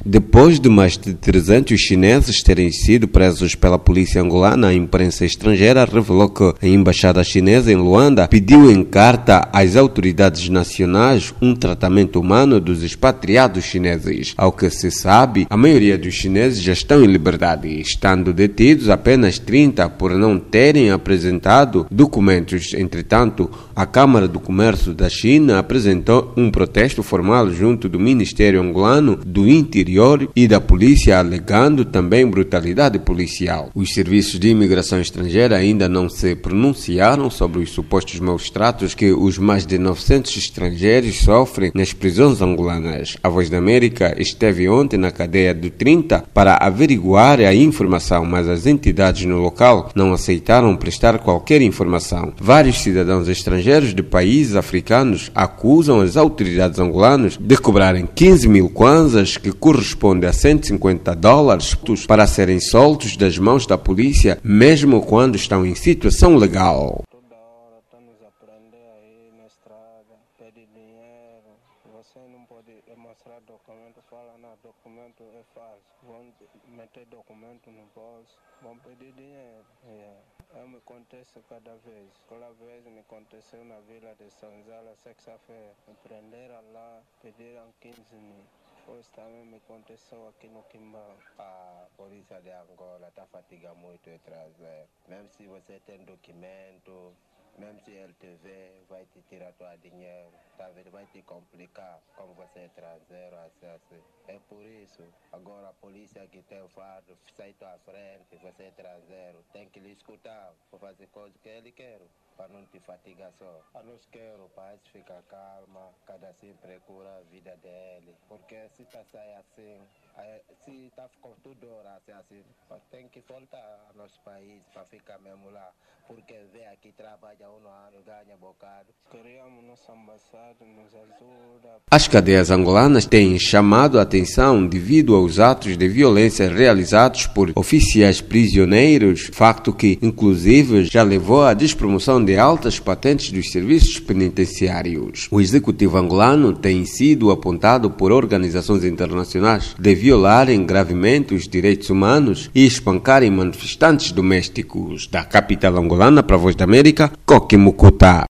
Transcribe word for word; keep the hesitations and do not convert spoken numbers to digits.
Depois de mais de trezentos chineses terem sido presos pela polícia angolana, a imprensa estrangeira revelou que a embaixada chinesa em Luanda pediu em carta às autoridades nacionais um tratamento humano dos expatriados chineses. Ao que se sabe, a maioria dos chineses já estão em liberdade, estando detidos apenas trinta por não terem apresentado documentos. Entretanto, a Câmara do Comércio da China apresentou um protesto formal junto do Ministério Angolano do Interior e da polícia, alegando também brutalidade policial. Os serviços de imigração estrangeira ainda não se pronunciaram sobre os supostos maus tratos que os mais de novecentos estrangeiros sofrem nas prisões angolanas. A Voz da América esteve ontem na cadeia do trinta para averiguar a informação, mas as entidades no local não aceitaram prestar qualquer informação. Vários cidadãos estrangeiros de países africanos acusam as autoridades angolanas de cobrarem quinze mil kwanzas, que correspondem a cento e cinquenta dólares, para serem soltos das mãos da polícia, mesmo quando estão em situação legal. Toda hora está nos a prender aí na estrada, pede dinheiro, você não pode mostrar documento, fala, não, documento é falso, vão meter documento no bolso, vão pedir dinheiro. Yeah. Eu me acontece cada vez, aquela vez me aconteceu na vila de Sanzala, sexta-feira, me prenderam lá, pediram quinze mil. Hoje também me aconteceu aqui no Quimbão. A polícia de Angola está fatigando muito em trazer. Mesmo se você tem documento, mesmo se ele te vê, vai te tirar teu dinheiro, tá vendo? Vai te complicar como você é estrangeiro, assim, assim. É por isso, agora a polícia que tem o fardo, sai à frente, você é estrangeiro, tem que lhe escutar, para fazer coisa que ele quer, para não te fatigar só. A nós quero, para ficar calma, cada assim procura a vida dele, porque se tá sair assim, se tá com tudo assim, assim, tem que voltar ao nosso país para ficar mesmo lá, porque vê aqui trabalha um ano, ganha bocado. Queríamos nossa ambassada nos ajuda. As cadeias angolanas têm chamado a atenção devido aos atos de violência realizados por oficiais prisioneiros, facto que, inclusive, já levou à despromoção de altas patentes dos serviços penitenciários. O executivo angolano tem sido apontado por organizações internacionais de violarem gravemente os direitos humanos e espancarem manifestantes domésticos. Da capital angolana para a Voz da América, Coque Mucuta.